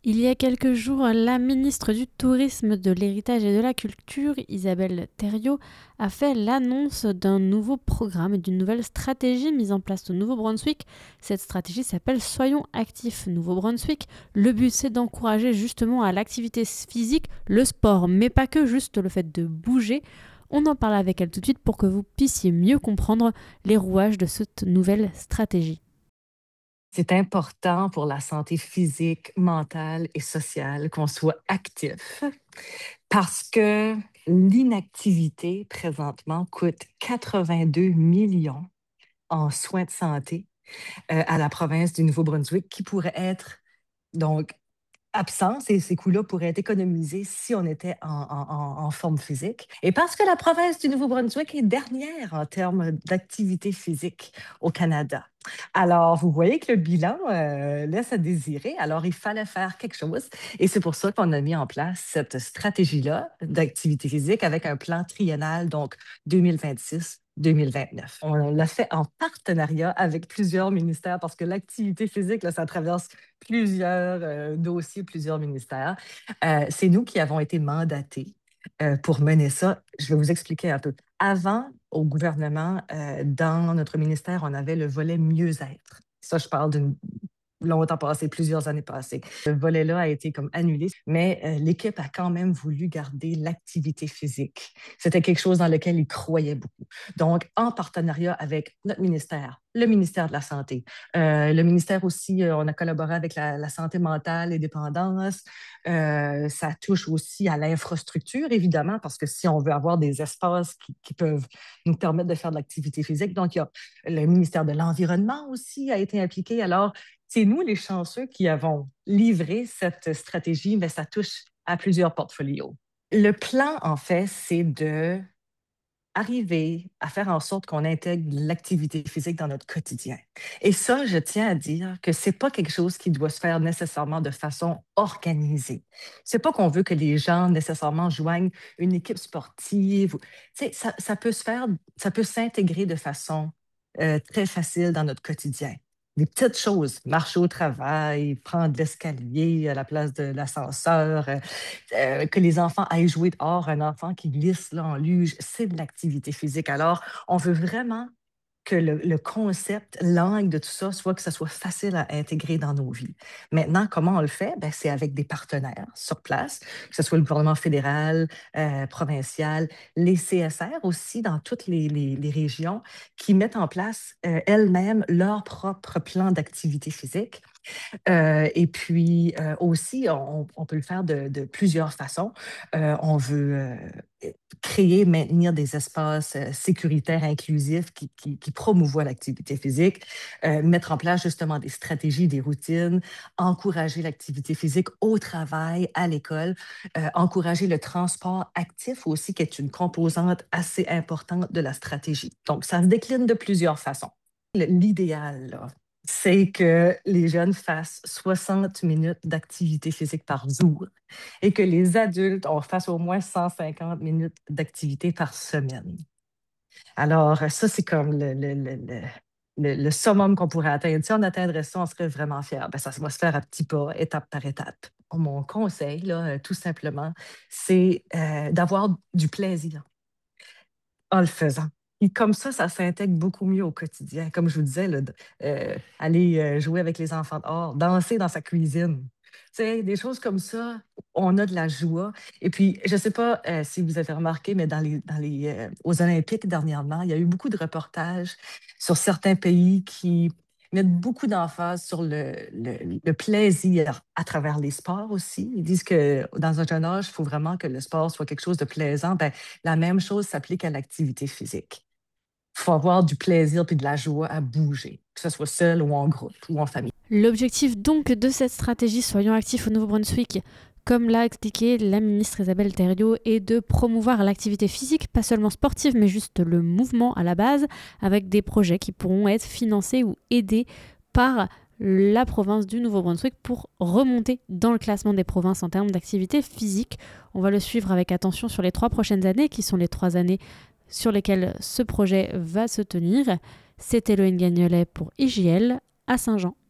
Il y a quelques jours, la ministre du Tourisme, de l'Héritage et de la Culture, Isabelle Thériault, a fait l'annonce d'un nouveau programme et d'une nouvelle stratégie mise en place au Nouveau-Brunswick. Cette stratégie s'appelle Soyons actifs Nouveau-Brunswick. Le but, c'est d'encourager justement à l'activité physique, le sport, mais pas que, juste le fait de bouger. On en parle avec elle tout de suite pour que vous puissiez mieux comprendre les rouages de cette nouvelle stratégie. C'est important pour la santé physique, mentale et sociale qu'on soit actif parce que l'inactivité présentement coûte 82 millions en soins de santé à la province du Nouveau-Brunswick qui pourrait être donc absence et ces coûts-là pourraient être économisés si on était en forme physique. Et parce que la province du Nouveau-Brunswick est dernière en termes d'activité physique au Canada. Alors, vous voyez que le bilan laisse à désirer. Alors, il fallait faire quelque chose. Et c'est pour ça qu'on a mis en place cette stratégie-là d'activité physique avec un plan triennal, donc 2026-2029. On l'a fait en partenariat avec plusieurs ministères parce que l'activité physique, là, ça traverse plusieurs dossiers, plusieurs ministères. C'est nous qui avons été mandatés pour mener ça. Je vais vous expliquer un peu. Avant, au gouvernement, dans notre ministère, on avait le volet mieux-être. Ça, je parle d'une longtemps passé, plusieurs années passées. Ce volet-là a été comme annulé, mais l'équipe a quand même voulu garder l'activité physique. C'était quelque chose dans lequel ils croyaient beaucoup. Donc, en partenariat avec notre ministère, le ministère de la Santé, le ministère aussi, on a collaboré avec la santé mentale et dépendance. Ça touche aussi à l'infrastructure, évidemment, parce que si on veut avoir des espaces qui peuvent nous permettre de faire de l'activité physique, donc il y a le ministère de l'Environnement aussi a été impliqué. Alors, c'est nous les chanceux qui avons livré cette stratégie, mais ça touche à plusieurs portfolios. Le plan, en fait, c'est de arriver à faire en sorte qu'on intègre l'activité physique dans notre quotidien. Et ça, je tiens à dire que c'est pas quelque chose qui doit se faire nécessairement de façon organisée. C'est pas qu'on veut que les gens nécessairement joignent une équipe sportive. Tu sais, ça peut se faire, ça peut s'intégrer de façon très facile dans notre quotidien. Des petites choses, marcher au travail, prendre l'escalier à la place de l'ascenseur, que les enfants aillent jouer dehors, un enfant qui glisse là, en luge, c'est de l'activité physique. Alors, on veut vraiment que le concept, l'angle de tout ça, soit que ça soit facile à intégrer dans nos vies. Maintenant, comment on le fait? Ben, c'est avec des partenaires sur place, que ce soit le gouvernement fédéral, provincial, les CSR aussi dans toutes les régions qui mettent en place elles-mêmes leur propre plan d'activité physique. Et puis aussi, on peut le faire de plusieurs façons. On veut créer, maintenir des espaces sécuritaires, inclusifs qui promouvoient l'activité physique, mettre en place justement des stratégies, des routines, encourager l'activité physique au travail, à l'école, encourager le transport actif aussi, qui est une composante assez importante de la stratégie. Donc, ça se décline de plusieurs façons. L'idéal, là, c'est que les jeunes fassent 60 minutes d'activité physique par jour et que les adultes en fassent au moins 150 minutes d'activité par semaine. Alors, ça, c'est comme le summum qu'on pourrait atteindre. Si on atteindrait ça, on serait vraiment fiers. Ben, ça va se faire à petits pas, étape par étape. Mon conseil, là, tout simplement, c'est d'avoir du plaisir en le faisant. Et comme ça s'intègre beaucoup mieux au quotidien. Comme je vous disais, là, aller jouer avec les enfants dehors, danser dans sa cuisine. Tu sais, des choses comme ça, on a de la joie. Et puis, je ne sais pas si vous avez remarqué, mais aux Olympiques dernièrement, il y a eu beaucoup de reportages sur certains pays qui mettent beaucoup d'emphase sur le plaisir à travers les sports aussi. Ils disent que dans un jeune âge, il faut vraiment que le sport soit quelque chose de plaisant. Ben, la même chose s'applique à l'activité physique. Il faut avoir du plaisir et de la joie à bouger, que ce soit seul ou en groupe ou en famille. L'objectif donc de cette stratégie Soyons actifs au Nouveau-Brunswick, comme l'a expliqué la ministre Isabelle Thériault, est de promouvoir l'activité physique, pas seulement sportive, mais juste le mouvement à la base, avec des projets qui pourront être financés ou aidés par la province du Nouveau-Brunswick pour remonter dans le classement des provinces en termes d'activité physique. On va le suivre avec attention sur les 3 prochaines années, qui sont les 3 années sur lesquelles ce projet va se tenir. C'était Loïne Gagnolet pour IJL à Saint-Jean.